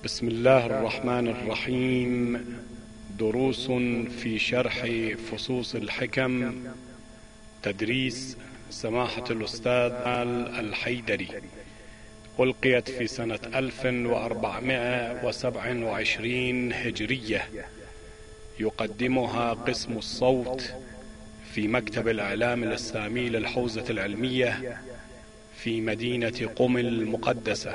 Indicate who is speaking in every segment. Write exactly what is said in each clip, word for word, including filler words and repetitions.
Speaker 1: بسم الله الرحمن الرحيم. دروس في شرح فصوص الحكم، تدريس سماحة الأستاذ الحيدري، ألقيت في سنة ألف وأربعمائة وسبعة وعشرين هجرية. يقدمها قسم الصوت في مكتب الإعلام الإسلامي للحوزة العلمية في مدينة قم المقدسة.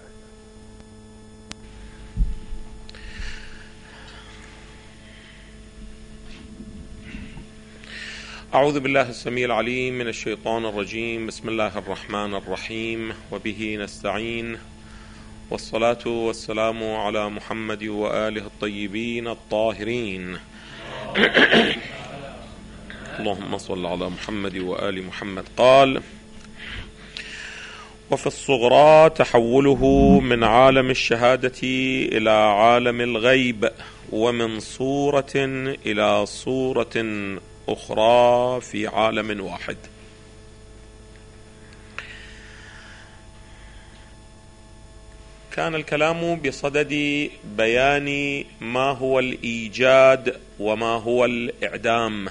Speaker 2: أعوذ بالله السميع العليم من الشيطان الرجيم. بسم الله الرحمن الرحيم، وبه نستعين، والصلاة والسلام على محمد وآله الطيبين الطاهرين. اللهم صل على محمد وآل محمد. قال: وفي الصغرى تحوله من عالم الشهادة إلى عالم الغيب، ومن صورة إلى صورة أخرى في عالم واحد. كان الكلام بصدد بيان ما هو الإيجاد وما هو الإعدام.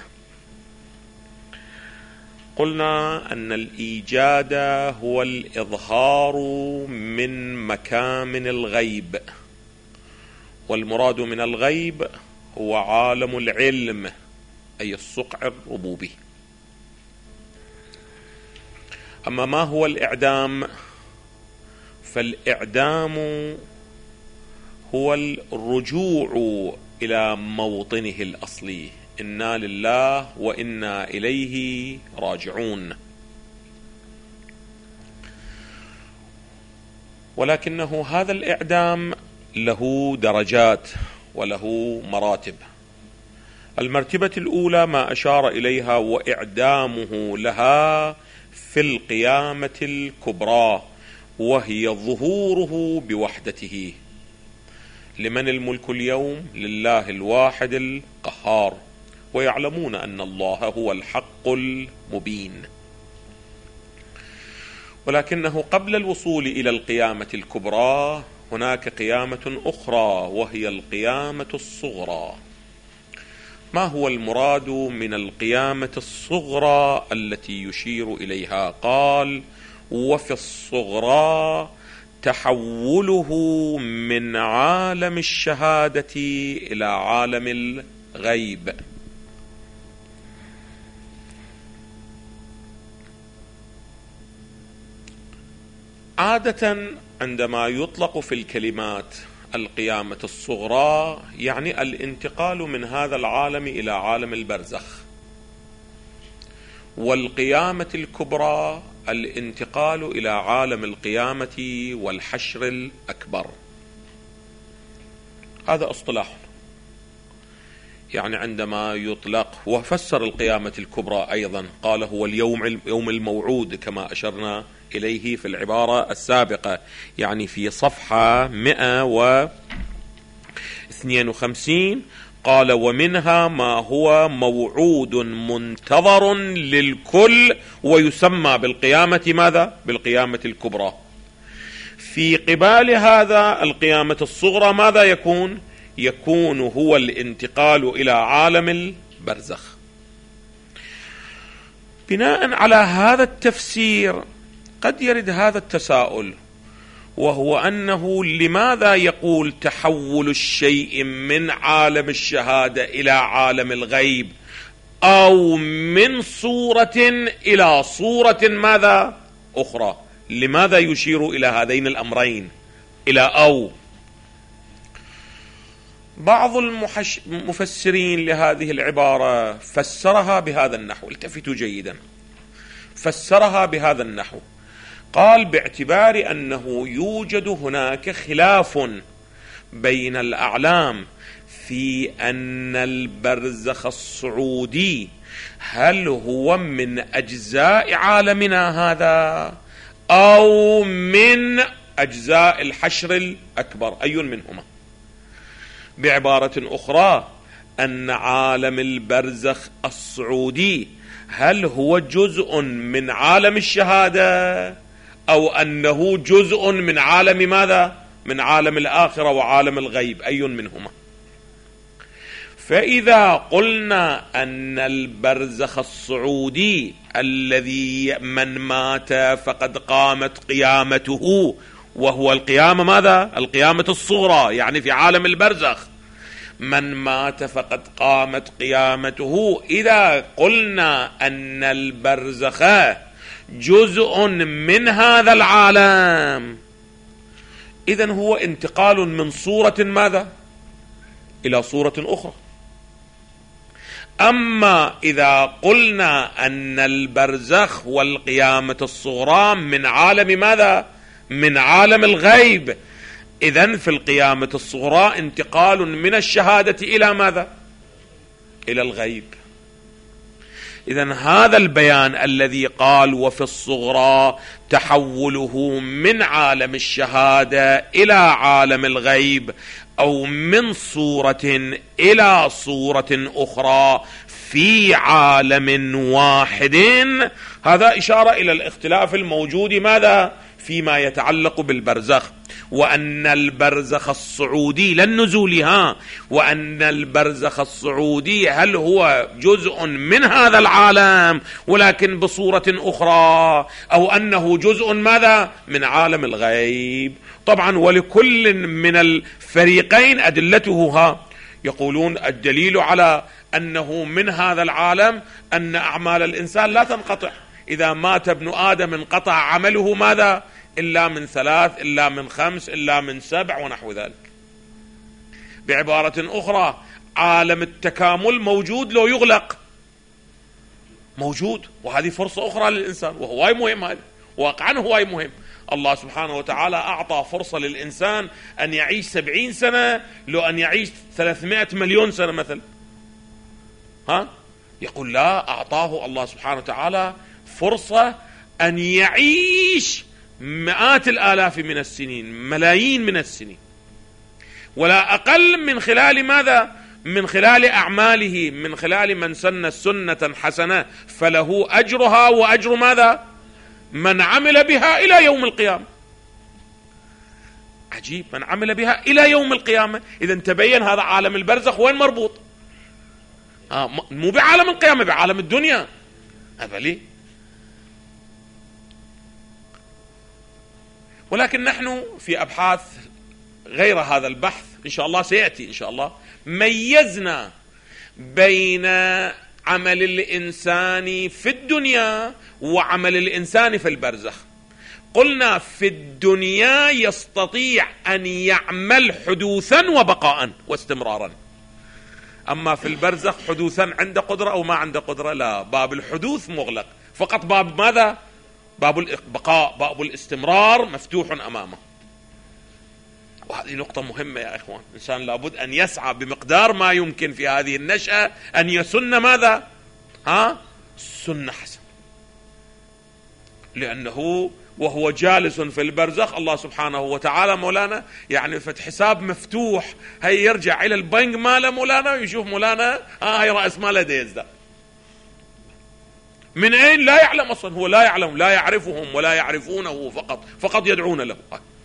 Speaker 2: قلنا أن الإيجاد هو الإظهار من مكامن الغيب، والمراد من الغيب هو عالم العلم، أي الصقع الربوبي. أما ما هو الإعدام؟ فالإعدام هو الرجوع إلى موطنه الأصلي. إنا لله وإنا إليه راجعون. ولكنه هذا الإعدام له درجات وله مراتب. المرتبة الأولى ما أشار إليها، وإعدامه لها في القيامة الكبرى، وهي ظهوره بوحدته. لمن الملك اليوم؟ لله الواحد القهار، ويعلمون أن الله هو الحق المبين. ولكنه قبل الوصول إلى القيامة الكبرى هناك قيامة أخرى، وهي القيامة الصغرى. ما هو المراد من القيامة الصغرى التي يشير إليها؟ قال: وفي الصغرى تحوله من عالم الشهادة إلى عالم الغيب. عادة عندما يطلق في الكلمات القيامة الصغرى يعني الانتقال من هذا العالم إلى عالم البرزخ، والقيامة الكبرى الانتقال إلى عالم القيامة والحشر الأكبر. هذا اصطلاح. يعني عندما يطلق، وفسر القيامة الكبرى أيضا قال هو اليوم يوم الموعود، كما أشرنا إليه في العبارة السابقة، يعني في صفحة مئة واثنين وخمسين قال: ومنها ما هو موعود منتظر للكل، ويسمى بالقيامة ماذا؟ بالقيامة الكبرى. في قبال هذا القيامة الصغرى ماذا يكون؟ يكون هو الانتقال إلى عالم البرزخ. بناء على هذا التفسير قد يرد هذا التساؤل، وهو أنه لماذا يقول تحول الشيء من عالم الشهادة إلى عالم الغيب، أو من صورة إلى صورة ماذا أخرى؟ لماذا يشير إلى هذين الأمرين، إلى أو؟ بعض المفسرين لهذه العبارة فسرها بهذا النحو. التفتوا جيدا. فسرها بهذا النحو، قال: باعتبار أنه يوجد هناك خلاف بين الأعلام في أن البرزخ الصعودي هل هو من أجزاء عالمنا هذا أو من أجزاء الحشر الأكبر، أي منهما؟ بعبارة أخرى، أن عالم البرزخ الصعودي هل هو جزء من عالم الشهادة أو أنه جزء من عالم ماذا؟ من عالم الآخرة وعالم الغيب، أي منهما؟ فإذا قلنا أن البرزخ الصعودي الذي من مات فقد قامت قيامته، وهو القيامة ماذا؟ القيامة الصغرى، يعني في عالم البرزخ من مات فقد قامت قيامته. إذا قلنا أن البرزخ جزء من هذا العالم، إذن هو انتقال من صورة ماذا؟ إلى صورة أخرى. أما إذا قلنا أن البرزخ والقيامة الصغرى من عالم ماذا؟ من عالم الغيب، إذن في القيامة الصغرى انتقال من الشهادة إلى ماذا؟ إلى الغيب. إذن هذا البيان الذي قال وفي الصغرى تحوله من عالم الشهادة إلى عالم الغيب، أو من صورة إلى صورة أخرى في عالم واحد، هذا إشارة إلى الاختلاف الموجود ماذا؟ فيما يتعلق بالبرزخ. وأن البرزخ الصعودي لن نزولها، وأن البرزخ الصعودي هل هو جزء من هذا العالم ولكن بصورة أخرى، أو أنه جزء ماذا؟ من عالم الغيب. طبعا ولكل من الفريقين أدلته، ها يقولون الدليل على أنه من هذا العالم أن أعمال الإنسان لا تنقطع، إذا مات ابن آدم انقطع عمله ماذا؟ إلا من ثلاث، إلا من خمس، إلا من سبع، ونحو ذلك. بعبارة أخرى عالم التكامل موجود لو يغلق، موجود، وهذه فرصة أخرى للإنسان، وهو واي مهم، هذا واقعا هو واي مهم. الله سبحانه وتعالى أعطى فرصة للإنسان أن يعيش سبعين سنة لو أن يعيش ثلاثمائة مليون سنة مثلا. ها يقول لا، أعطاه الله سبحانه وتعالى فرصة أن يعيش مئات الآلاف من السنين، ملايين من السنين، ولا أقل، من خلال ماذا؟ من خلال أعماله، من خلال من سن سنة حسنة فله أجرها وأجر ماذا؟ من عمل بها إلى يوم القيامة. عجيب، من عمل بها إلى يوم القيامة. إذا تبين هذا عالم البرزخ وين مربوط؟ آه مو بعالم القيامة، بعالم الدنيا. أبلي. ولكن نحن في أبحاث غير هذا البحث إن شاء الله سيأتي إن شاء الله، ميزنا بين عمل الإنسان في الدنيا وعمل الإنسان في البرزخ. قلنا في الدنيا يستطيع أن يعمل حدوثا وبقاء واستمرارا، أما في البرزخ حدوثا عنده قدرة أو ما عنده قدرة؟ لا، باب الحدوث مغلق، فقط باب ماذا؟ باب البقاء، باب الاستمرار مفتوح أمامه. وهذه نقطة مهمة يا إخوان، الإنسان لابد أن يسعى بمقدار ما يمكن في هذه النشأة أن يسن ماذا؟ ها؟ سنة حسنة، لأنه وهو جالس في البرزخ الله سبحانه وتعالى مولانا يعني فتح حساب مفتوح، هي يرجع إلى البنك ماله مولانا ويشوف مولانا ها هي رأس ماله ده يزداد من أين لا يعلم أصلا، هو لا يعلم، لا يعرفهم ولا يعرفونه، فقط فقط يدعون له.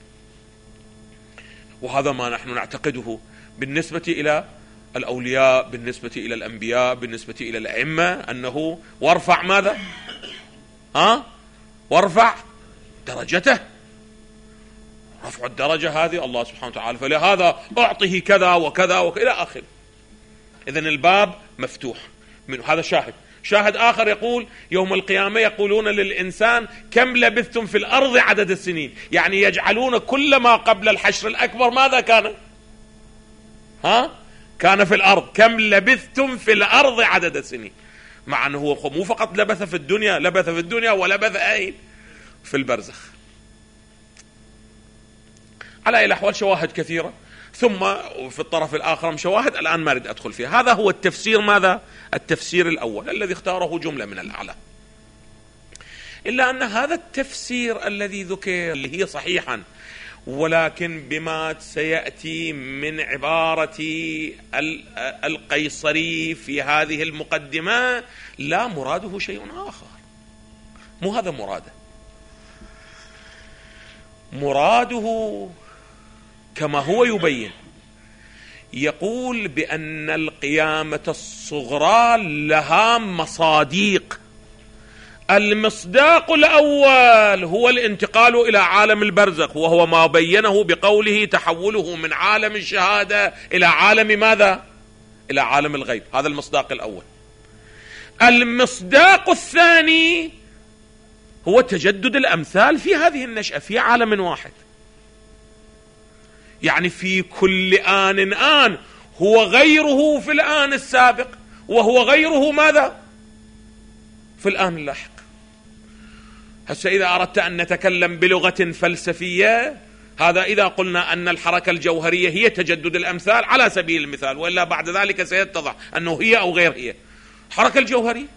Speaker 2: وهذا ما نحن نعتقده بالنسبة إلى الأولياء، بالنسبة إلى الأنبياء، بالنسبة إلى الأئمة، أنه وارفع ماذا؟ ها؟ وارفع درجته، رفع الدرجة هذه الله سبحانه وتعالى، فلهذا أعطه كذا وكذا وإلى آخره. إذن الباب مفتوح من هذا. شاهد شاهد آخر يقول يوم القيامة يقولون للإنسان كم لبثتم في الأرض عدد السنين، يعني يجعلون كل ما قبل الحشر الأكبر ماذا كان؟ ها؟ كان في الأرض. كم لبثتم في الأرض عدد السنين، مع أنه هو مو فقط لبث في الدنيا، لبث في الدنيا ولبث أين؟ في البرزخ. على أي الأحوال شواهد كثيرة، ثم في الطرف الآخر شواهد الآن ما أريد أدخل فيها. هذا هو التفسير ماذا؟ التفسير الأول الذي اختاره جملة من الأعلى. إلا أن هذا التفسير الذي ذكر اللي هي صحيحا، ولكن بما سيأتي من عبارة القيصري في هذه المقدمة لا مراده شيء آخر، مو هذا مراده. مراده كما هو يبين، يقول بأن القيامة الصغرى لها مصاديق. المصداق الأول هو الانتقال إلى عالم البرزخ، وهو ما بينه بقوله تحوله من عالم الشهادة إلى عالم ماذا؟ إلى عالم الغيب. هذا المصداق الأول. المصداق الثاني هو تجدد الأمثال في هذه النشأة في عالم واحد، يعني في كل آن آن هو غيره في الآن السابق، وهو غيره ماذا؟ في الآن اللاحق. هسه إذا أردت أن نتكلم بلغة فلسفية، هذا إذا قلنا أن الحركة الجوهرية هي تجدد الأمثال على سبيل المثال، وإلا بعد ذلك سيتضح أنه هي أو غير هي. الحركة الجوهرية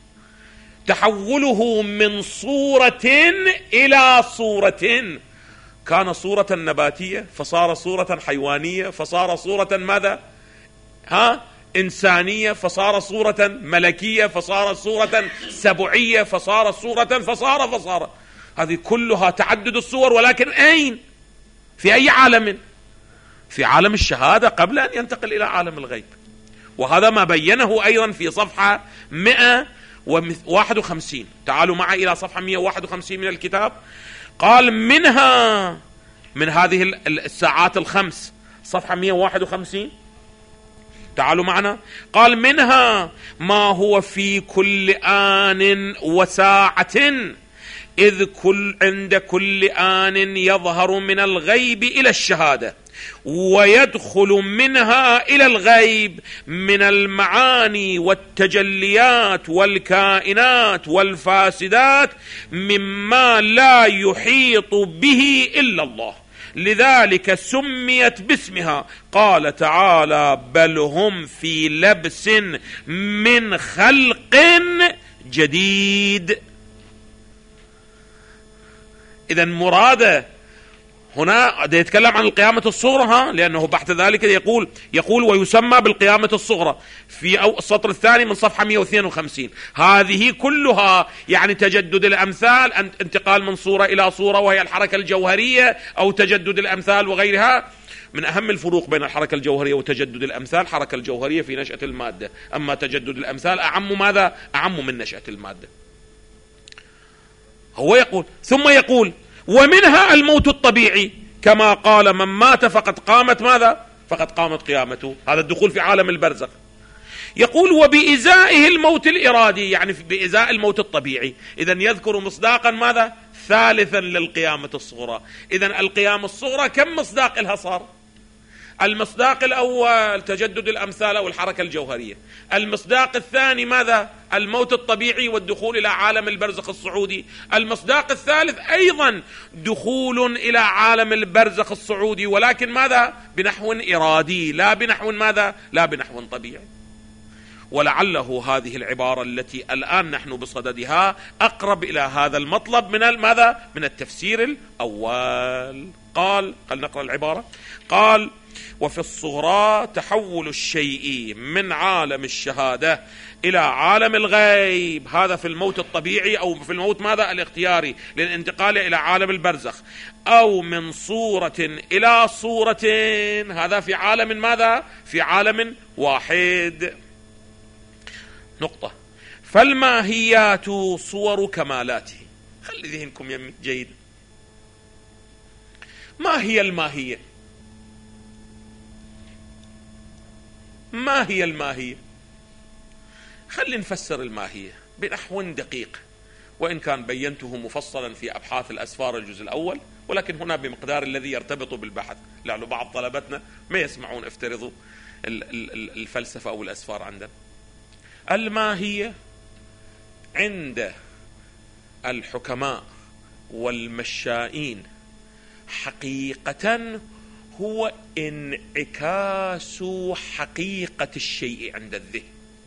Speaker 2: تحوله من صورة إلى صورة، كان صورة نباتية فصار صورة حيوانية، فصار صورة ماذا؟ ها؟ إنسانية، فصار صورة ملكية، فصار صورة سبعية، فصار صورة فصار فصار هذه كلها تعدد الصور، ولكن أين؟ في أي عالم؟ في عالم الشهادة قبل أن ينتقل إلى عالم الغيب. وهذا ما بينه أيضا في صفحة مئة وواحد وخمسين. تعالوا معي إلى صفحة مئة وواحد وخمسين من الكتاب. قال منها، من هذه الساعات الخمس، صفحة مئة وواحد وخمسين، تعالوا معنا. قال منها ما هو في كل آن وساعة، إذ كل عند كل آن يظهر من الغيب إلى الشهادة، ويدخل منها إلى الغيب من المعاني والتجليات والكائنات والفاسدات مما لا يحيط به إلا الله، لذلك سميت باسمها. قال تعالى بل هم في لبس من خلق جديد. إذن مراده هنا يتكلم عن القيامة الصغرى، ها، لأنه بعد ذلك يقول يقول ويسمى بالقيامة الصغرى في أو السطر الثاني من صفحة مئة واثنين وخمسين. هذه كلها يعني تجدد الأمثال، انتقال من صورة إلى صورة، وهي الحركة الجوهرية أو تجدد الأمثال وغيرها. من أهم الفروق بين الحركة الجوهرية وتجدد الأمثال، الحركة الجوهرية في نشأة المادة، أما تجدد الأمثال أعم ماذا؟ أعم من نشأة المادة. هو يقول ثم يقول ومنها الموت الطبيعي، كما قال من مات فقد قامت ماذا؟ فقد قامت قيامته. هذا الدخول في عالم البرزخ. يقول وبإزائه الموت الإرادي، يعني بإزاء الموت الطبيعي. إذن يذكر مصداقا ماذا؟ ثالثا للقيامة الصغرى. إذن القيامة الصغرى كم مصداق لها صار؟ المصداق الأول تجدد الأمثال أو الحركة الجوهرية. المصداق الثاني ماذا؟ الموت الطبيعي والدخول إلى عالم البرزخ الصعودي. المصداق الثالث أيضا دخول إلى عالم البرزخ الصعودي، ولكن ماذا؟ بنحو إرادي، لا بنحو ماذا؟ لا بنحو طبيعي. ولعله هذه العبارة التي الآن نحن بصددها أقرب إلى هذا المطلب من ماذا؟ من التفسير الأول. قال قال نقرأ العبارة. قال وفي الصغرى تحول الشيء من عالم الشهادة إلى عالم الغيب، هذا في الموت الطبيعي أو في الموت ماذا؟ الاختياري للانتقال إلى عالم البرزخ، أو من صورة إلى صورة، هذا في عالم ماذا؟ في عالم واحد. نقطة. فالماهيات صور كمالاته. خلي ذهنكم يمي جيد. ما هي الماهية؟ ما هي الماهية؟ خلي نفسر الماهية بنحو دقيق، وإن كان بينته مفصلا في أبحاث الأسفار الجزء الأول، ولكن هنا بمقدار الذي يرتبط بالبحث، لأنه بعض طلبتنا ما يسمعون افترضوا الفلسفة أو الأسفار عندنا. الماهية عند الحكماء والمشائين حقيقة هو انعكاس حقيقة الشيء عند الذهن.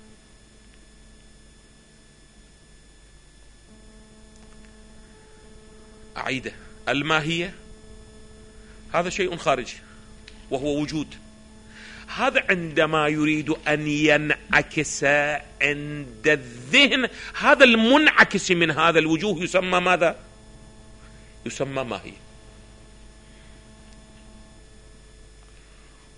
Speaker 2: أعيده. الماهية هذا شيء خارجي وهو وجود، هذا عندما يريد أن ينعكس عند الذهن، هذا المنعكس من هذا الوجوه يسمى ماذا؟ يسمى ماهية.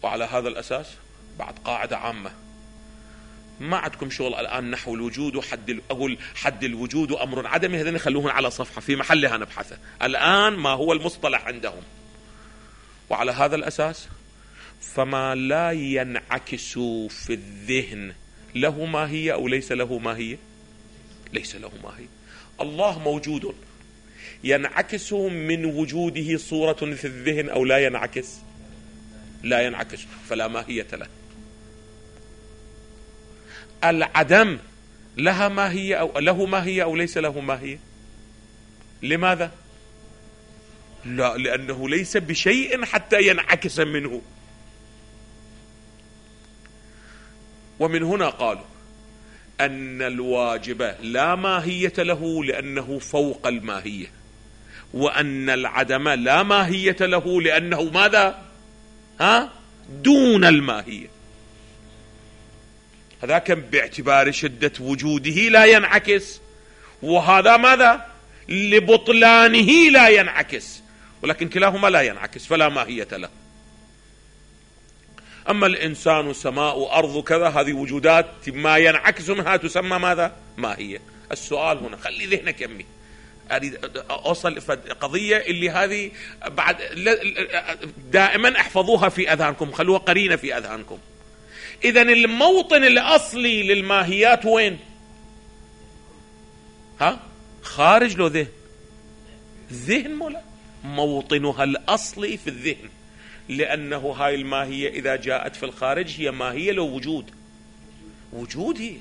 Speaker 2: وعلى هذا الأساس بعد قاعدة عامة، ما عندكم شغل الآن نحو الوجود وحد أقول حد الوجود وأمر عدمي، هذين خلوهن على صفحة في محلها نبحثه. الآن ما هو المصطلح عندهم، وعلى هذا الأساس فما لا ينعكس في الذهن له ماهية أو ليس له ماهية؟ ليس له ماهية. الله موجود، ينعكس من وجوده صورة في الذهن أو لا ينعكس؟ لا ينعكس، فلا ماهية له. العدم لها ماهية أو له ماهية أو ليس له ماهية؟ لماذا؟ لا، لأنه ليس بشيء حتى ينعكس منه. ومن هنا قالوا أن الواجب لا ماهية له لأنه فوق الماهية، وأن العدم لا ماهية له لأنه ماذا؟ ها؟ دون الماهية. هذا كان باعتبار شدة وجوده لا ينعكس، وهذا ماذا؟ لبطلانه لا ينعكس، ولكن كلاهما لا ينعكس فلا ماهية له. أما الإنسان سماء وأرض كذا، هذه وجودات ما ينعكس منها تسمى ماذا؟ ماهية. السؤال هنا، خلي ذهنك يمي، أريد أوصل قضية اللي هذه بعد دائما احفظوها في أذهانكم، خلوها قرينة في أذهانكم. إذن الموطن الأصلي للماهيات وين؟ ها؟ خارج له ذهن؟ ذهن مولا موطنها الأصلي في الذهن، لأنه هاي الماهية إذا جاءت في الخارج هي ماهية له وجود، وجود هي.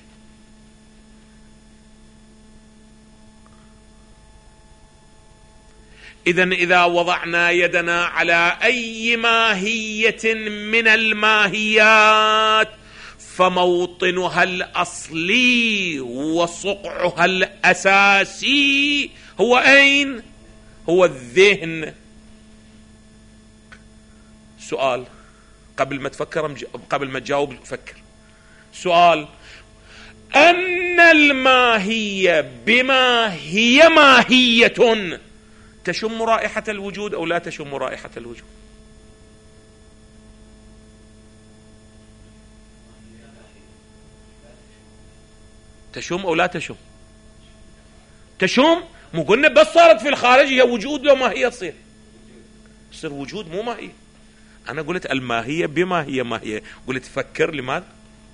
Speaker 2: إذن إذا وضعنا يدنا على أي ماهية من الماهيات فموطنها الأصلي وصقعها الأساسي هو أين؟ هو الذهن. سؤال قبل ما تفكر، قبل ما تجاوب فكر. سؤال: أن الماهية بما هي ماهية تشم رائحة الوجود أو لا تشم رائحة الوجود؟ تشم أو لا تشم؟ تشم. مو قلنا بس صارت في الخارج هي وجود لو ماهية تصير تصير وجود مو ماهية. أنا قلت الماهية بما هي ماهية، قلت فكر لماذا؟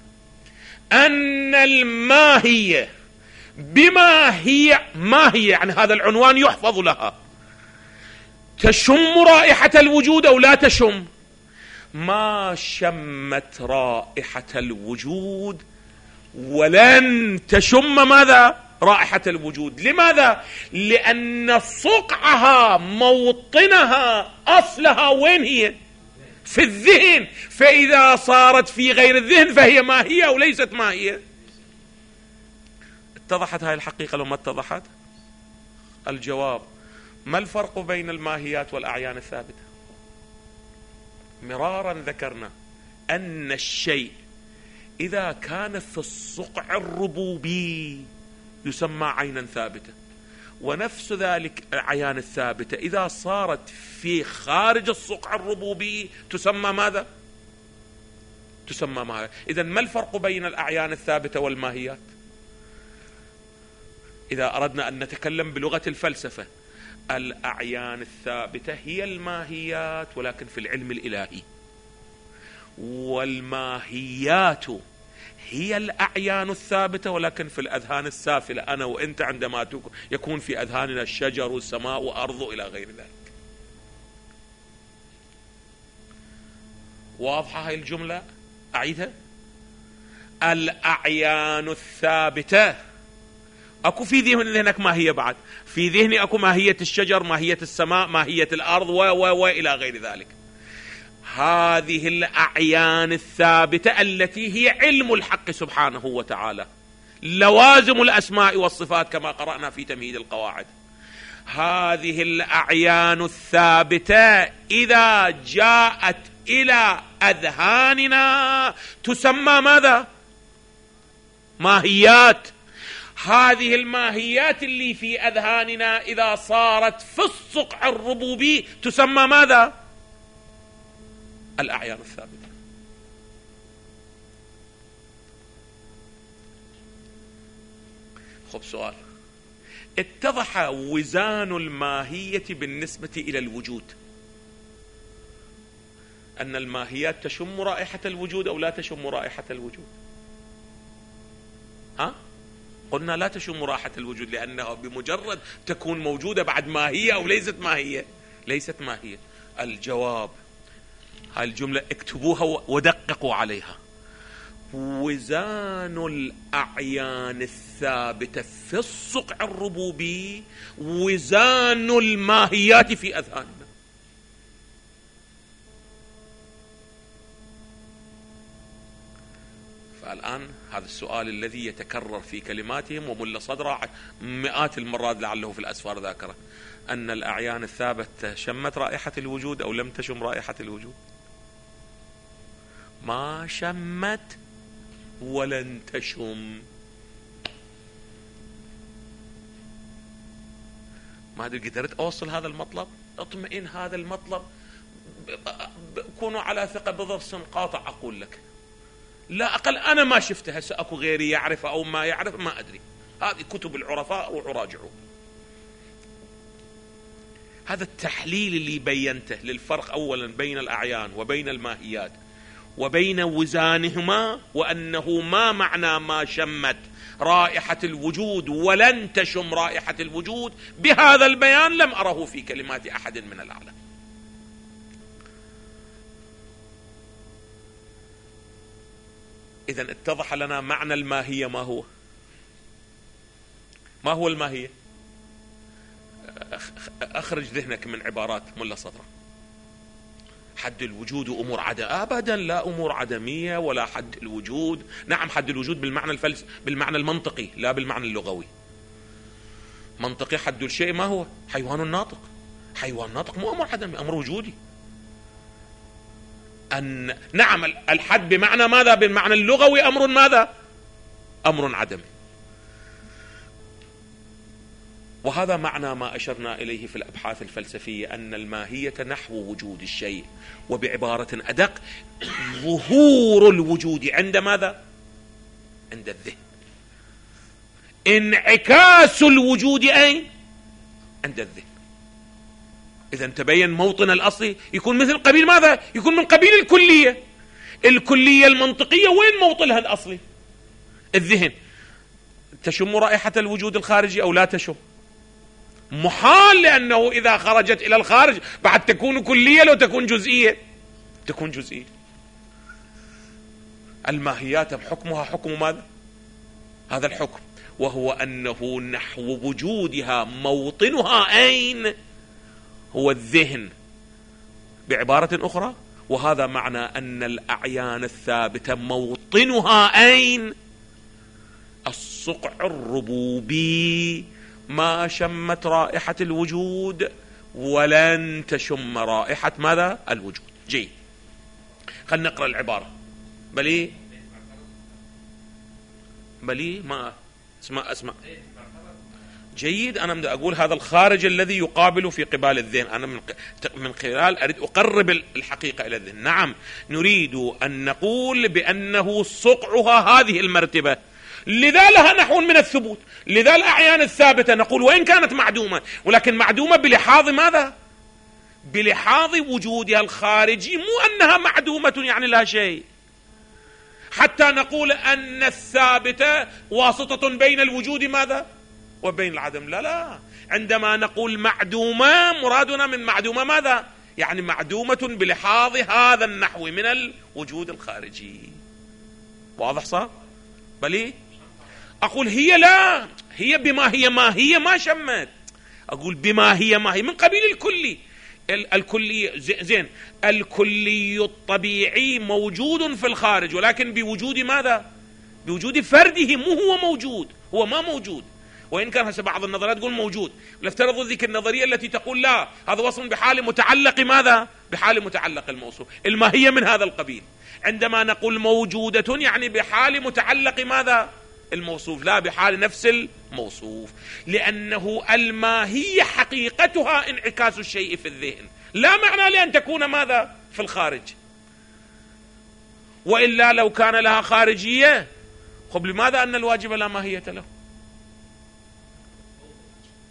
Speaker 2: أن الماهية بما هي ماهية، يعني هذا العنوان يحفظ لها، تشم رائحة الوجود أو لا تشم؟ ما شمت رائحة الوجود ولن تشم ماذا؟ رائحة الوجود. لماذا؟ لأن صقعها موطنها أصلها وين هي؟ في الذهن. فإذا صارت في غير الذهن فهي ماهية أو ليست ماهية؟ اتضحت هاي الحقيقة لو ما اتضحت؟ الجواب: ما الفرق بين الماهيات والأعيان الثابتة؟ مرارا ذكرنا أن الشيء إذا كان في الصقع الربوبي يسمى عينا ثابتة، ونفس ذلك الأعيان الثابتة إذا صارت في خارج الصقع الربوبي تسمى ماذا؟ تسمى ماهية. إذن ما الفرق بين الأعيان الثابتة والماهيات؟ إذا أردنا أن نتكلم بلغة الفلسفة، الأعيان الثابتة هي الماهيات ولكن في العلم الإلهي، والماهيات هي الأعيان الثابتة ولكن في الأذهان السافلة، أنا وإنت عندما يكون في أذهاننا الشجر والسماء وأرض إلى غير ذلك. واضحة هاي الجملة؟ أعيدها. الأعيان الثابتة أكو في ذهنك ماهية، بعد في ذهني أكو ماهية الشجر، ماهية السماء، ماهية الأرض و و و إلى غير ذلك. هذه الأعيان الثابتة التي هي علم الحق سبحانه وتعالى، لوازم الأسماء والصفات كما قرأنا في تمهيد القواعد. هذه الأعيان الثابتة إذا جاءت إلى أذهاننا تسمى ماذا؟ ماهيات. هذه الماهيات اللي في أذهاننا إذا صارت في الصقع الربوبي تسمى ماذا؟ الأعيان الثابتة. خب سؤال، اتضح وزان الماهية بالنسبة إلى الوجود، أن الماهيات تشم رائحة الوجود أو لا تشم رائحة الوجود؟ ها؟ قلنا لا تشم رائحة الوجود، لأنها بمجرد تكون موجودة بعد ماهية أو ليست ماهية؟ ليست ماهية. الجواب، هاي الجملة اكتبوها ودققوا عليها: وزان الأعيان الثابتة في الصقع الربوبي وزان الماهيات في أذهاننا. فالآن هذا السؤال الذي يتكرر في كلماتهم وملا صدره مئات المرات لعله في الأسفار ذاكرة: أن الأعيان الثابتة شمت رائحة الوجود أو لم تشم رائحة الوجود؟ ما شمت ولن تشم. ما أدري قدرت أوصل هذا المطلب؟ اطمئن هذا المطلب، كونوا على ثقة بضرس قاطع. أقول لك لا أقل أنا ما شفتها، سأكو غيري يعرف أو ما يعرف، ما أدري، هذه كتب العرفاء وراجعوا. هذا التحليل اللي بينته للفرق أولا بين الأعيان وبين الماهيات وبين وزانهما، وأنه ما معنى ما شمت رائحة الوجود ولن تشم رائحة الوجود، بهذا البيان لم أره في كلمات أحد من الأعلام. إذن اتضح لنا معنى الماهية. ما هو؟ ما هو الماهية؟ أخرج ذهنك من عبارات ملا صدرة. حد الوجود أمور عدم؟ أبدا، لا أمور عدمية ولا حد الوجود. نعم حد الوجود بالمعنى الفلسفي، بالمعنى المنطقي لا بالمعنى اللغوي. منطقي حد الشيء ما هو؟ حيوان ناطق. حيوان ناطق مو أمر عدمي، أمر وجودي. أن نعم الحد بمعنى ماذا؟ بالمعنى اللغوي أمر ماذا؟ أمر عدمي. وهذا معنى ما أشرنا إليه في الأبحاث الفلسفية، أن الماهية نحو وجود الشيء، وبعبارة أدق ظهور الوجود عند ماذا؟ عند الذهن. انعكاس الوجود أين؟ عند الذهن. إذا تبين موطن الأصل يكون مثل قبيل ماذا؟ يكون من قبيل الكلية. الكلية المنطقية وين موطنها الأصلي؟ الذهن. تشم رائحة الوجود الخارجي أو لا تشم؟ محال، لأنه إذا خرجت إلى الخارج بعد تكون كلية لو تكون جزئية، تكون جزئية. الماهيات حكمها حكم ماذا؟ هذا الحكم، وهو أنه نحو وجودها موطنها أين؟ هو الذهن. بعبارة أخرى، وهذا معنى أن الأعيان الثابتة موطنها أين؟ الصقع الربوبي. ما شمت رائحة الوجود ولن تشم رائحة ماذا؟ الوجود. جيد، خلنا نقرأ العبارة. بلي بلي ما اسمع اسمع جيد. أنا بدي أقول هذا الخارج الذي يقابل في قبال الذهن. أنا من من خلال أريد أقرب الحقيقة إلى الذهن. نعم نريد أن نقول بأنه صقعها هذه المرتبة، لذا لها نحو من الثبوت. لذا الأعيان الثابتة نقول وإن كانت معدومة، ولكن معدومة بلحاظ ماذا؟ بلحاظ وجودها الخارجي، مو أنها معدومة يعني لا شيء. حتى نقول أن الثابتة واسطة بين الوجود ماذا؟ وبين العدم. لا لا، عندما نقول معدومة مرادنا من معدومة ماذا؟ يعني معدومة بلحاظ هذا النحو من الوجود الخارجي. واضح صار؟ بلي أقول هي لا، هي بما هي ما هي ما شمت. أقول بما هي ما هي من قبيل الكلي. الكلي زين، الكلي الطبيعي موجود في الخارج، ولكن بوجود ماذا؟ بوجود فرده، مو هو موجود، هو ما موجود. وإن كان هسه بعض النظريات تقول موجود، لافترضوا ذيك النظرية التي تقول لا، هذا وصف بحال متعلق ماذا؟ بحال متعلق الموصوف. الماهية من هذا القبيل. عندما نقول موجودة يعني بحال متعلق ماذا؟ الموصوف، لا بحال نفس الموصوف، لأنه الماهية حقيقتها انعكاس الشيء في الذهن، لا معنى لأن تكون ماذا؟ في الخارج. وإلا لو كان لها خارجية، خب لماذا أن الواجب لا ماهية له؟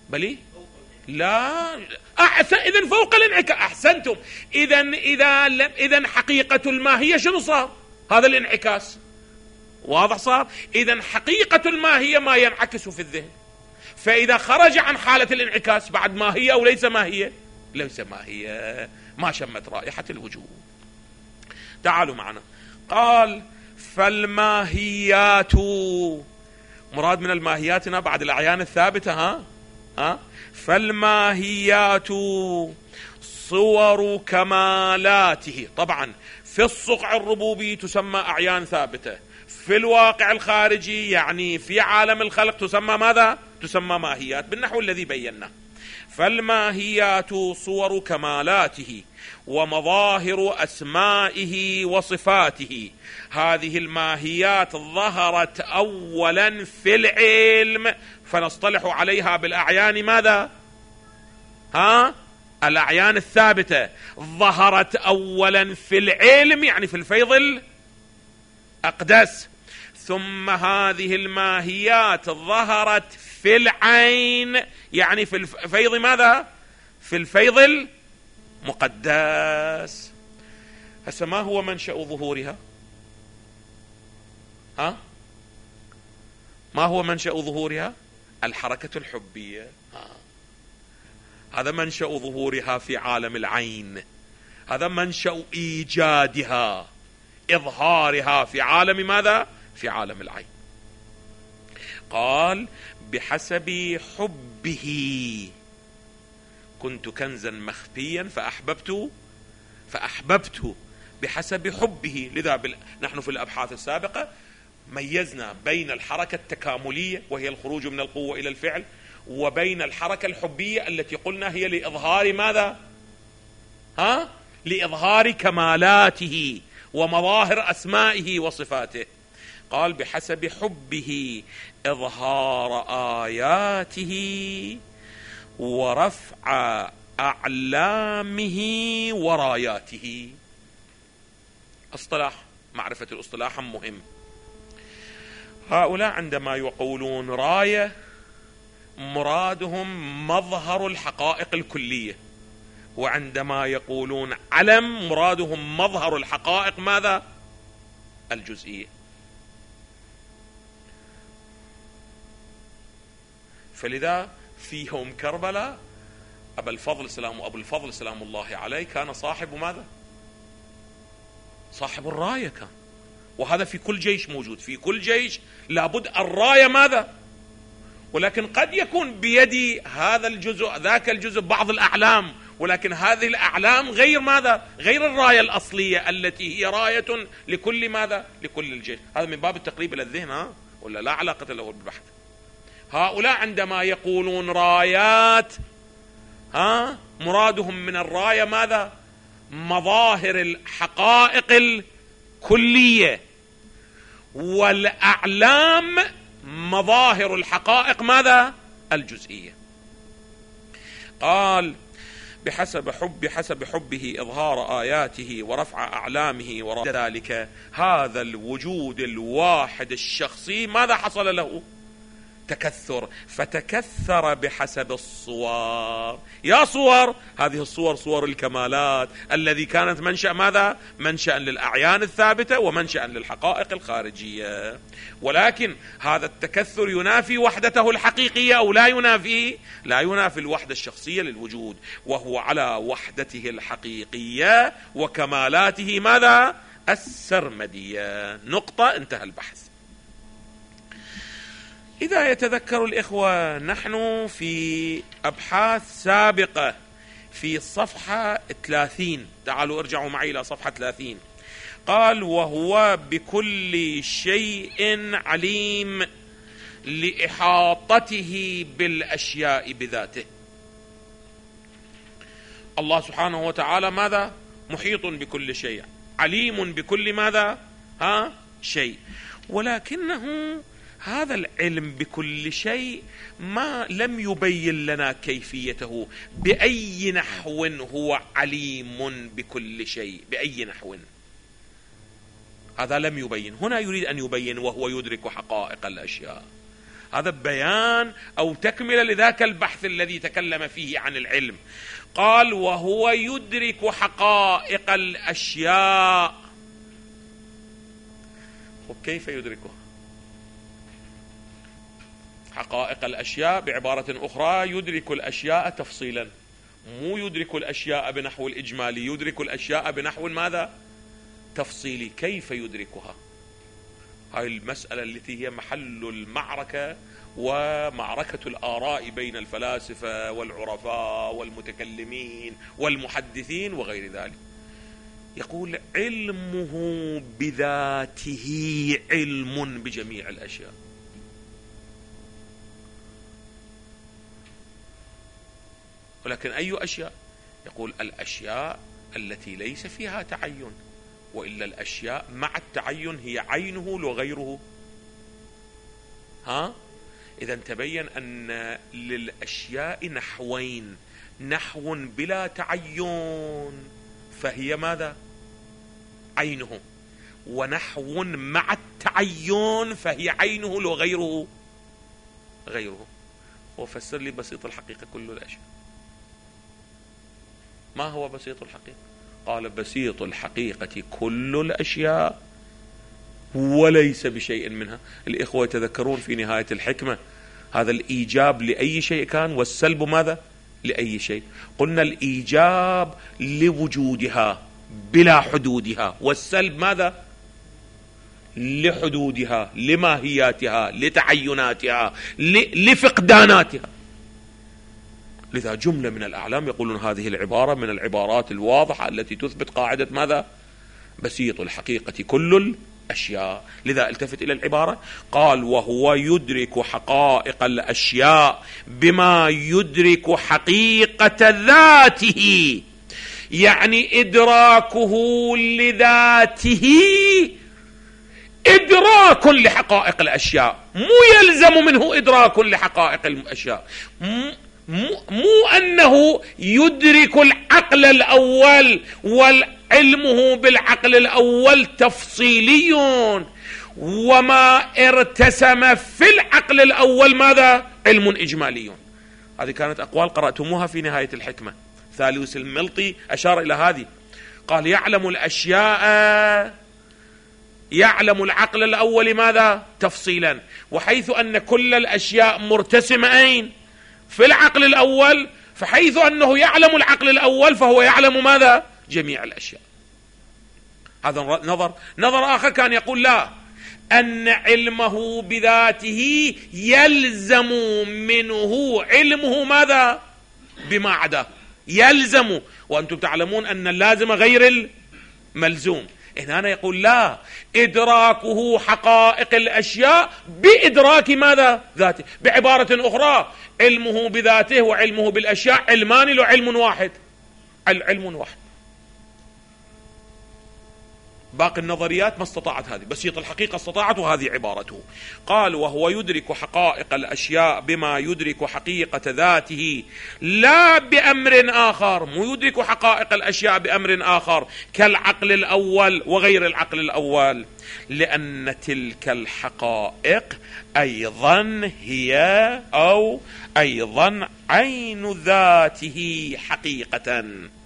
Speaker 2: بلي لا إذن فوق الانعكاس. أحسنتم. إذن إذا إذن حقيقة الماهية شنو صار؟ هذا الانعكاس. واضح صار؟ إذن حقيقة الماهية ما ينعكس في الذهن. فإذا خرج عن حالة الانعكاس بعد ماهية أو ليس ماهية، ليس ماهية، ما شمت رائحة الوجود. تعالوا معنا. قال فالماهيات، مراد من الماهيات هنا بعد الأعيان الثابتة. ها ها فالماهيات صور كمالاته. طبعا في الصقع الربوبي تسمى أعيان ثابتة، في الواقع الخارجي يعني في عالم الخلق تسمى ماذا؟ تسمى ماهيات بالنحو الذي بينا. فالماهيات صور كمالاته ومظاهر أسمائه وصفاته. هذه الماهيات ظهرت أولا في العلم فنصطلح عليها بالأعيان ماذا؟ ها؟ الأعيان الثابتة ظهرت أولا في العلم يعني في الفيض الأقدس، ثم هذه الماهيات ظهرت في العين يعني في الفيض ماذا؟ في الفيض المقدس. هسه ما هو منشأ ظهورها؟ ها؟ ما هو منشأ ظهورها؟ الحركة الحبية. ها. هذا منشأ ظهورها في عالم العين، هذا منشأ إيجادها، إظهارها في عالم ماذا؟ في عالم العين. قال بحسب حبه كنت كنزا مخفيا فأحببت فأحببت بحسب حبه. لذا بال... نحن في الأبحاث السابقة ميزنا بين الحركة التكاملية وهي الخروج من القوة إلى الفعل، وبين الحركة الحبية التي قلنا هي لإظهار ماذا؟ ها؟ لإظهار كمالاته ومظاهر أسمائه وصفاته. قال بحسب حبه إظهار آياته ورفع أعلامه وراياته. اصطلاح، معرفة الاصطلاح مهم. هؤلاء عندما يقولون راية مرادهم مظهر الحقائق الكلية، وعندما يقولون علم مرادهم مظهر الحقائق ماذا؟ الجزئية. فلذا في يوم كربلاء أبا الفضل سلام أبو الفضل سلام الله عليه كان صاحب ماذا؟ صاحب الراية كان، وهذا في كل جيش موجود، في كل جيش لابد الراية ماذا؟ ولكن قد يكون بيد هذا الجزء ذاك الجزء بعض الأعلام، ولكن هذه الأعلام غير ماذا؟ غير الراية الأصلية التي هي راية لكل ماذا؟ لكل الجيش. هذا من باب التقريب إلى الذهن، ها؟ ولا لا علاقة له بالبحث. هؤلاء عندما يقولون رايات، ها؟ مرادهم من الراية ماذا؟ مظاهر الحقائق الكلية، والأعلام مظاهر الحقائق ماذا؟ الجزئية. قال بحسب حب بحسب حبه إظهار آياته ورفع أعلامه وذلك هذا الوجود الواحد الشخصي ماذا حصل له؟ تكثر، فتكثر بحسب الصور. يا صور، هذه الصور صور الكمالات الذي كانت منشأ ماذا؟ منشأ للأعيان الثابتة ومنشأ للحقائق الخارجية. ولكن هذا التكثر ينافي وحدته الحقيقية أو لا ينافي؟ لا ينافي الوحدة الشخصية للوجود، وهو على وحدته الحقيقية وكمالاته ماذا؟ السرمدية. نقطة، انتهى البحث. إذا يتذكر الإخوة نحن في أبحاث سابقة في صفحة ثلاثين، تعالوا ارجعوا معي إلى صفحة ثلاثين. قال وهو بكل شيء عليم لإحاطته بالأشياء بذاته. الله سبحانه وتعالى ماذا؟ محيط بكل شيء، عليم بكل ماذا؟ ها؟ شيء. ولكنه هذا العلم بكل شيء ما لم يبين لنا كيفيته، بأي نحو هو عليم بكل شيء، بأي نحو، هذا لم يبين. هنا يريد أن يبين وهو يدرك حقائق الأشياء. هذا بيان أو تكملة لذاك البحث الذي تكلم فيه عن العلم. قال وهو يدرك حقائق الأشياء. كيف يدركها؟ حقائق الأشياء بعبارة أخرى يدرك الأشياء تفصيلا، مو يدرك الأشياء بنحو الإجمالي، يدرك الأشياء بنحو ماذا؟ تفصيلي. كيف يدركها؟ هاي المسألة التي هي محل المعركة ومعركة الآراء بين الفلاسفة والعرفاء والمتكلمين والمحدثين وغير ذلك. يقول علمه بذاته علم بجميع الأشياء. ولكن أي أشياء؟ يقول الأشياء التي ليس فيها تعين، وإلا الأشياء مع التعين هي عينه لو غيره. ها؟ إذا تبين أن للأشياء نحوين، نحو بلا تعين فهي ماذا؟ عينه، ونحو مع التعين فهي عينه لو غيره غيره. وفسر لي بسيط الحقيقة كل الأشياء. ما هو بسيط الحقيقة؟ قال بسيط الحقيقة كل الأشياء وليس بشيء منها. الإخوة يتذكرون في نهاية الحكمة هذا الإيجاب لأي شيء كان والسلب ماذا؟ لأي شيء. قلنا الإيجاب لوجودها بلا حدودها، والسلب ماذا؟ لحدودها، لماهياتها، لتعيناتها، لفقداناتها. لذا جملة من الأعلام يقولون هذه العبارة من العبارات الواضحة التي تثبت قاعدة ماذا؟ بسيط الحقيقة كل الأشياء. لذا التفت إلى العبارة، قال وهو يدرك حقائق الأشياء بما يدرك حقيقة ذاته، يعني إدراكه لذاته إدراك لحقائق الأشياء، مو يلزم منه إدراك لحقائق الأشياء. مو, مو أنه يدرك العقل الأول والعلمه بالعقل الأول تفصيلي، وما ارتسم في العقل الأول ماذا؟ علم إجمالي. هذه كانت أقوال قرأتموها في نهاية الحكمة. ثالوث الملطي أشار إلى هذه، قال يعلم الأشياء، يعلم العقل الأول ماذا؟ تفصيلا. وحيث أن كل الأشياء مرتسمة أين؟ في العقل الأول، فحيث أنه يعلم العقل الأول فهو يعلم ماذا؟ جميع الأشياء. هذا نظر. نظر آخر كان يقول لا، أن علمه بذاته يلزم منه علمه ماذا؟ بما عداه. يلزم، وأنتم تعلمون أن اللازم غير الملزوم. هنا يقول لا، إدراكه حقائق الأشياء بإدراك ماذا؟ ذاته. بعبارة أخرى علمه بذاته وعلمه بالأشياء علمان له علم واحد، العلم واحد. باقي النظريات ما استطاعت هذه، بسيط الحقيقة استطاعت، وهذه عبارته. قال وهو يدرك حقائق الأشياء بما يدرك حقيقة ذاته لا بأمر آخر، مو يدرك حقائق الأشياء بأمر آخر كالعقل الأول وغير العقل الأول، لأن تلك الحقائق أيضا هي أو أيضا عين ذاته حقيقة.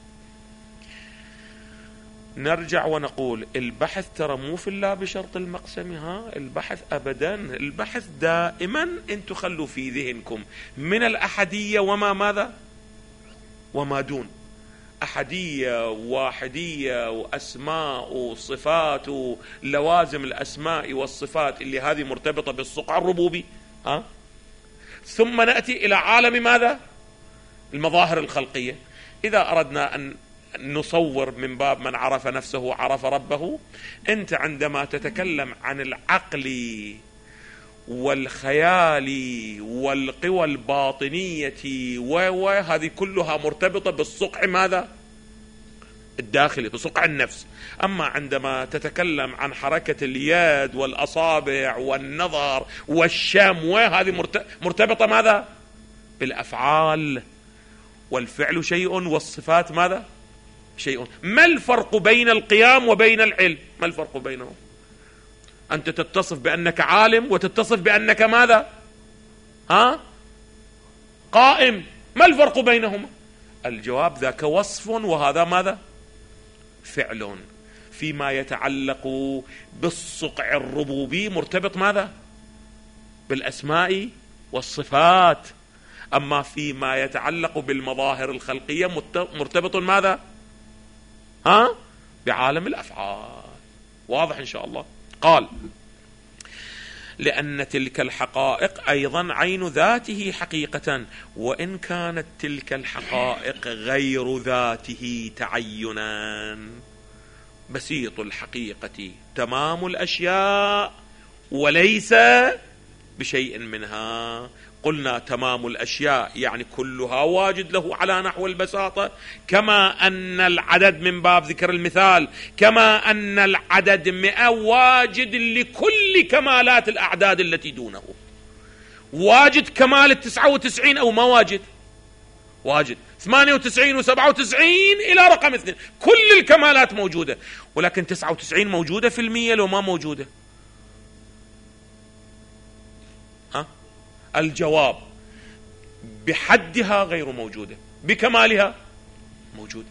Speaker 2: نرجع ونقول البحث ترى مو في الله بشرط المقسم، ها البحث أبدا، البحث دائما انتم خلوا في ذهنكم من الأحدية وما ماذا وما دون. أحدية واحدية وأسماء وصفات ولوازم الأسماء والصفات اللي هذه مرتبطة بالصقع الربوبي، ها ثم نأتي إلى عالم ماذا؟ المظاهر الخلقية. إذا أردنا أن نصور من باب من عرف نفسه عرف ربه، أنت عندما تتكلم عن العقل والخيال والقوى الباطنية وهذه كلها مرتبطة بالصقع ماذا؟ الداخلي، بصقع النفس. أما عندما تتكلم عن حركة اليد والأصابع والنظر والشم وهذه مرتبطة ماذا؟ بالأفعال، والفعل شيء والصفات ماذا؟ شيء. ما الفرق بين القيام وبين العلم؟ ما الفرق بينهم؟ أنت تتصف بأنك عالم وتتصف بأنك ماذا؟ ها قائم، ما الفرق بينهما؟ الجواب ذاك وصف وهذا ماذا؟ فعل. فيما يتعلق بالصقع الربوبي مرتبط ماذا؟ بالأسماء والصفات. أما فيما يتعلق بالمظاهر الخلقية مرتبط ماذا؟ ها بعالم الأفعال. واضح إن شاء الله. قال لأن تلك الحقائق أيضا عين ذاته حقيقة، وإن كانت تلك الحقائق غير ذاته تعينا. بسيط الحقيقة تمام الأشياء وليس بشيء منها. قلنا تمام الأشياء يعني كلها واجد له على نحو البساطة، كما أن العدد من باب ذكر المثال، كما أن العدد مئة واجد لكل كمالات الأعداد التي دونه. واجد كمال التسعة وتسعين أو ما واجد؟ واجد. ثمانية وتسعين وسبعة وتسعين إلى رقم اثنين، كل الكمالات موجودة، ولكن تسعة وتسعين موجودة في المية لو ما موجودة؟ ها؟ الجواب بحدها غير موجودة، بكمالها موجودة.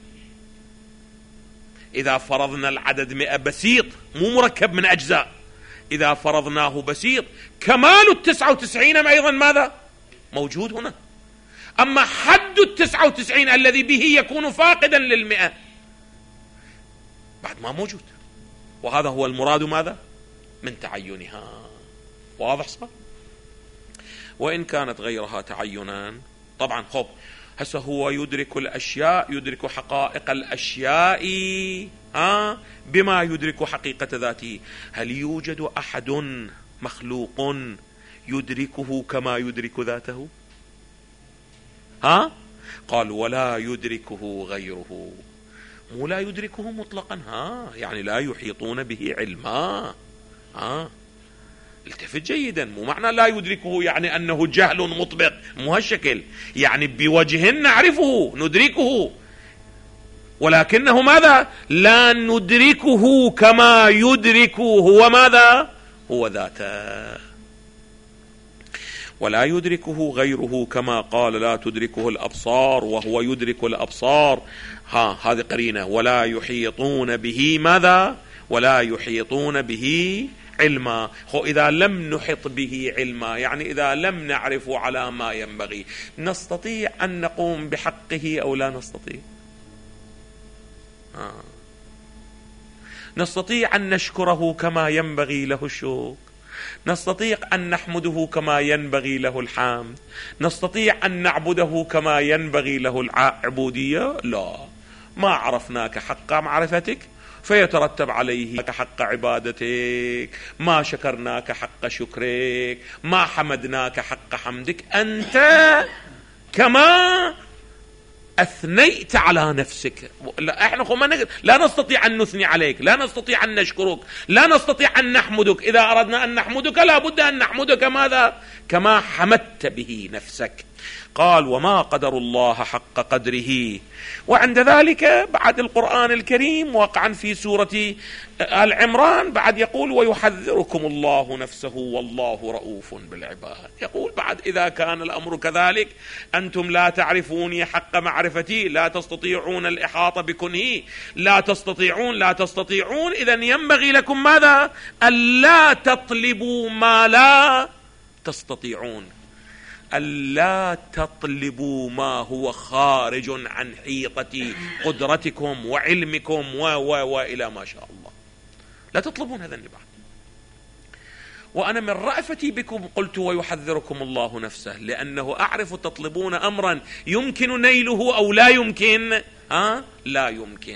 Speaker 2: إذا فرضنا العدد مئة بسيط مو مركب من أجزاء، إذا فرضناه بسيط كمال التسعة وتسعين أيضا ماذا؟ موجود هنا. أما حد التسعة وتسعين الذي به يكون فاقدا للمئة بعد ما موجود، وهذا هو المراد ماذا؟ من تعينها. واضح صح؟ وإن كانت غيرها تعينا طبعا. خب هسه هو يدرك الأشياء، يدرك حقائق الأشياء ها بما يدرك حقيقة ذاته. هل يوجد أحد مخلوق يدركه كما يدرك ذاته؟ ها؟ قال ولا يدركه غيره. مو لا يدركه مطلقا، ها يعني لا يحيطون به علما. ها التفت جيدا، مو معنى لا يدركه يعني أنه جهل مطبق، مو هالشكل. يعني بوجه نعرفه ندركه، ولكنه ماذا؟ لا ندركه كما يدرك هو ماذا؟ هو ذاته. ولا يدركه غيره كما قال لا تدركه الأبصار وهو يدرك الأبصار. ها هذه قرينة. ولا يحيطون به ماذا؟ ولا يحيطون به علما. خو إذا لم نحط به علما يعني إذا لم نعرف على ما ينبغي، نستطيع أن نقوم بحقه أو لا نستطيع؟ آه. نستطيع أن نشكره كما ينبغي له الشكر، نستطيع أن نحمده كما ينبغي له الحمد، نستطيع أن نعبده كما ينبغي له العبودية؟ لا. ما عرفناك حق معرفتك فيترتب عليه حق عبادتك، ما شكرناك حق شكرك، ما حمدناك حق حمدك. أنت كما أثنيت على نفسك. لا احنا خو ما نقدر، لا نستطيع أن نثني عليك، لا نستطيع أن نشكرك، لا نستطيع أن نحمدك. إذا أردنا أن نحمدك لا بد أن نحمدك ماذا؟ كما حمدت به نفسك. قال وما قدر الله حق قدره. وعند ذلك بعد القرآن الكريم واقعا في سورة آل عمران بعد يقول ويحذركم الله نفسه والله رؤوف بالعباد. يقول بعد إذا كان الأمر كذلك أنتم لا تعرفوني حق معرفتي، لا تستطيعون الإحاطة بكنه، لا تستطيعون لا تستطيعون إذن ينبغي لكم ماذا؟ ألا تطلبوا ما لا تستطيعون، ألا تطلبوا ما هو خارج عن حيطة قدرتكم وعلمكم و و وإلى ما شاء الله. لا تطلبون هذا النبع. وأنا من رأفتي بكم قلت ويحذركم الله نفسه، لأنه أعرف تطلبون أمرا يمكن نيله أو لا يمكن. ها؟ لا يمكن.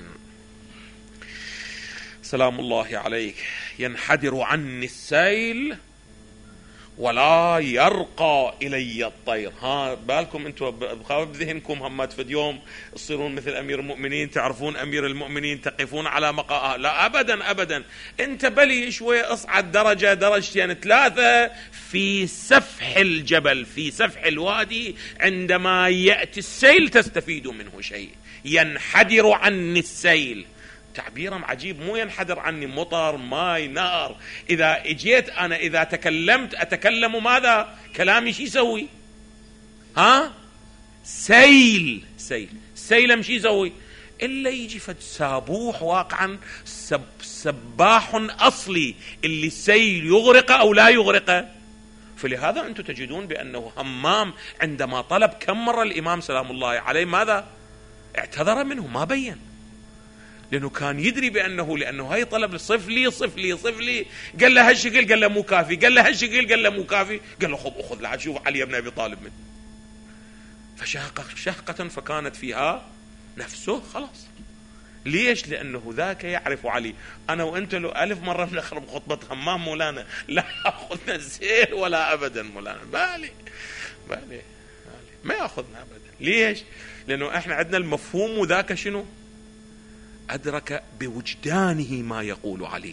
Speaker 2: سلام الله عليك. ينحدر عني السيل ولا يرقى إلي الطير. ها بالكم أنتم بخاف بذهنكم همات في اليوم تصيرون مثل أمير المؤمنين، تعرفون أمير المؤمنين تقفون على مقاء. لا أبدا أبدا. أنت بلي شوي أصعد درجة درجتين ثلاثة في سفح الجبل، في سفح الوادي، عندما يأتي السيل تستفيد منه شيء. ينحدر عني السيل، تعبيرهم عجيب، مو ينحدر عني مطر ماي نار. إذا اجيت أنا إذا تكلمت أتكلم ماذا؟ كلامي شي يسوي؟ ها؟ سيل سيل سيل مشي يسوي؟ إلا يجي فد سابوح واقعا سب سباح أصلي اللي السيل يغرقه أو لا يغرقه. فلهذا أنتم تجدون بأنه همام عندما طلب كم مرة الإمام سلام الله عليه ماذا؟ اعتذر منه، ما بين، لأنه كان يدري بأنه لأنه هاي طلب صف لي صف لي صف لي، قال له هالشكل، قال له مو كافي، قال له هالشكل، قال له مو كافي، قال له خذ أخذ لعد شوف علي بن أبي طالب منه. فشهق شهقة فكانت فيها نفسه خلاص. ليش؟ لأنه ذاك يعرف علي. أنا وأنت لو ألف مرة بنخرب خطبة همام مولانا لا أخذنا الزين ولا أبدا مولانا، بالي بالي, بالي. ما يأخذنا أبدا. ليش؟ لأنه إحنا عندنا المفهوم، وذاك شنو؟ أدرك بوجدانه ما يقول علي.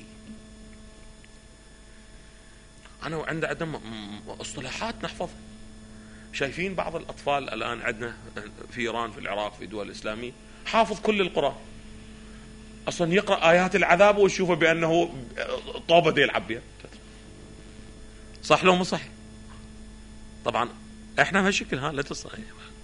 Speaker 2: أنا وعند عندنا اصطلاحات نحفظها. شايفين بعض الأطفال الآن عندنا في إيران في العراق في الدول الإسلامية حافظ كل القرآن، أصلا يقرأ آيات العذاب ويشوفه بأنه طوبة دي يلعب بها. صح لو مو صح؟ طبعا إحنا بهالشكل ها لا تصحي.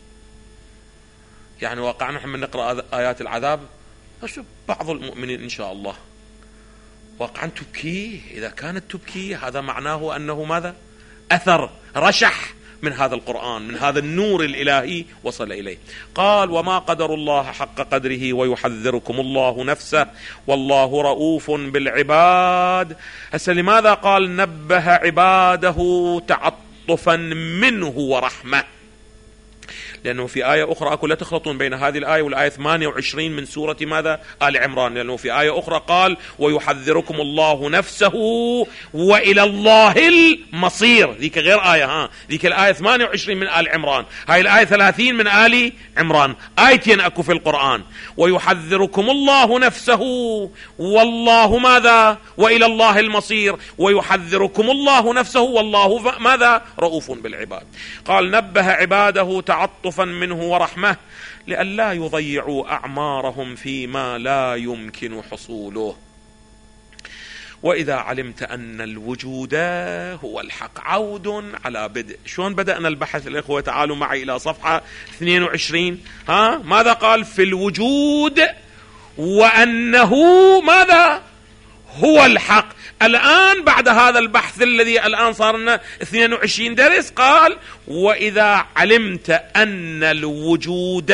Speaker 2: يعني واقعنا نحن من نقرأ آيات العذاب أشوف بعض المؤمنين إن شاء الله واقعا تبكي. إذا كانت تبكي هذا معناه أنه ماذا؟ أثر رشح من هذا القرآن، من هذا النور الإلهي وصل إليه. قال وما قدر الله حق قدره ويحذركم الله نفسه والله رؤوف بالعباد. هسه لماذا قال نبه عباده تعطفا منه ورحمة؟ لأنه في آية أخرى أكو لا تخلطون بين هذه الآية والآية ثمانية وعشرين من سورة ماذا؟ آل عمران. لأنه في آية أخرى قال ويحذركم الله نفسه وإلى الله المصير. ذيك غير آية، ها ذيك الآية ثمانية وعشرين من آل عمران، هاي الآية ثلاثين من آل عمران. آيتين أكو في القرآن. ويحذركم الله نفسه والله ماذا؟ وإلى الله المصير. ويحذركم الله نفسه والله ماذا؟ رؤوف بالعباد. قال نبه عباده تعطفا منه ورحمة لئلا يضيعوا أعمارهم فيما لا يمكن حصوله. وإذا علمت أن الوجود هو الحق. عود على بدء. شلون بدأنا البحث الإخوة؟ تعالوا معي إلى صفحة اثنين وعشرين. ها ماذا قال؟ في الوجود وأنه ماذا؟ هو الحق. الآن بعد هذا البحث الذي الآن صار لنا اثنين وعشرين درس قال وإذا علمت أن الوجود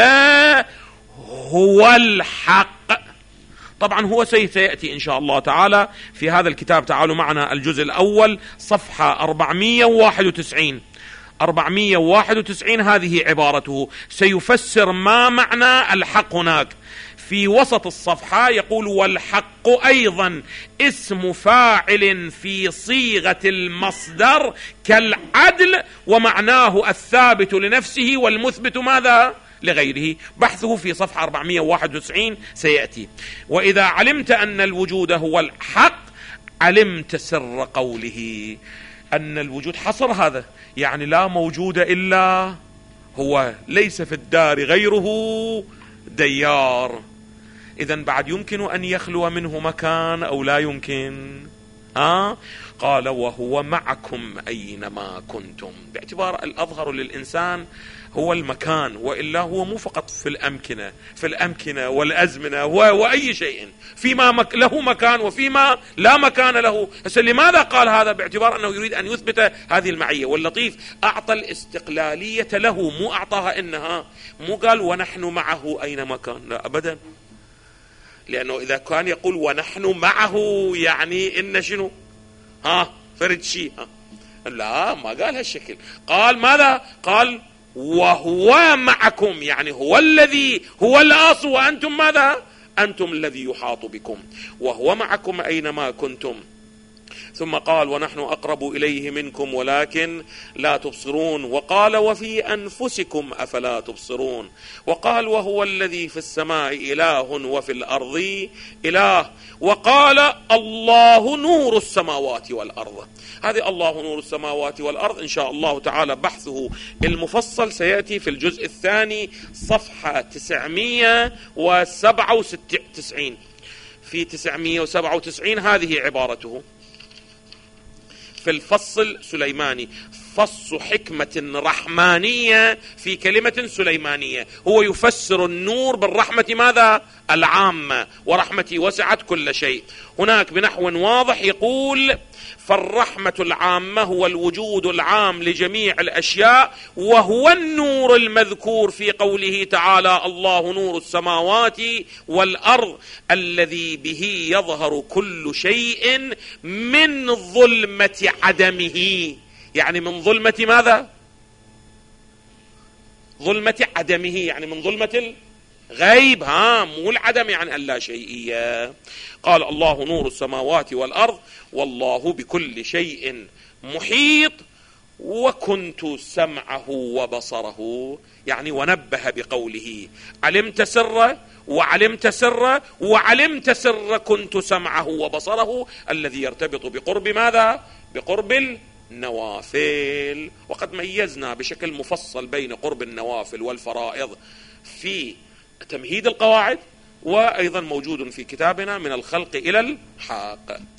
Speaker 2: هو الحق. طبعا هو سيأتي إن شاء الله تعالى في هذا الكتاب. تعالوا معنا الجزء الأول صفحة أربعمائة وواحد وتسعين. أربعمائة وواحد وتسعين هذه عبارته، سيفسر ما معنى الحق هناك. في وسط الصفحة يقول والحق أيضا اسم فاعل في صيغة المصدر كالعدل ومعناه الثابت لنفسه والمثبت ماذا؟ لغيره. بحثه في صفحة أربعمائة وواحد وتسعين سيأتي. وإذا علمت أن الوجود هو الحق علمت سر قوله أن الوجود حصر هذا، يعني لا موجود إلا هو، ليس في الدار غيره ديار. إذن بعد يمكن أن يخلو منه مكان أو لا يمكن؟ ها؟ قال وهو معكم أينما كنتم، باعتبار الأظهر للإنسان هو المكان، وإلا هو مو فقط في الأمكنة في الأمكنة والأزمنة وأي شيء، فيما مك له مكان وفيما لا مكان له. هسه لماذا قال هذا؟ باعتبار أنه يريد أن يثبت هذه المعية. واللطيف أعطى الاستقلالية له، مو أعطاها إنها، مو قال ونحن معه أينما كان، لا أبدا. لأنه إذا كان يقول ونحن معه يعني إن شنو؟ ها فرد شيء، ها لا ما قال هالشكل. قال ماذا؟ قال وهو معكم، يعني هو الذي هو الأصل وأنتم ماذا؟ أنتم الذي يحاط بكم. وهو معكم أينما كنتم. ثم قال ونحن أقرب إليه منكم ولكن لا تبصرون. وقال وفي أنفسكم أفلا تبصرون. وقال وهو الذي في السماء إله وفي الأرض إله. وقال الله نور السماوات والأرض. هذه الله نور السماوات والأرض إن شاء الله تعالى بحثه المفصل سيأتي في الجزء الثاني صفحة تسعمائة وسبعة وتسعين. في تسعمائة وسبعة وتسعين هذه عبارته في الفص السليماني: فص حكمة رحمانية في كلمة سليمانية. هو يفسر النور بالرحمة ماذا؟ العامة، ورحمتي وسعت كل شيء. هناك بنحو واضح يقول: فالرحمة العامة هو الوجود العام لجميع الأشياء، وهو النور المذكور في قوله تعالى: الله نور السماوات والأرض الذي به يظهر كل شيء من ظلمة عدمه. يعني من ظلمة ماذا؟ ظلمة عدمه، يعني من ظلمة الغيب، ها مو العدم يعني اللا شيئية. قال: الله نور السماوات والأرض والله بكل شيء محيط وكنت سمعه وبصره. يعني ونبه بقوله: علمت سره وعلمت سره وعلمت سر كنت سمعه وبصره، الذي يرتبط بقرب ماذا؟ بقرب النوافل. وقد ميزنا بشكل مفصل بين قرب النوافل والفرائض في تمهيد القواعد، وأيضا موجود في كتابنا من الخلق إلى الحاق.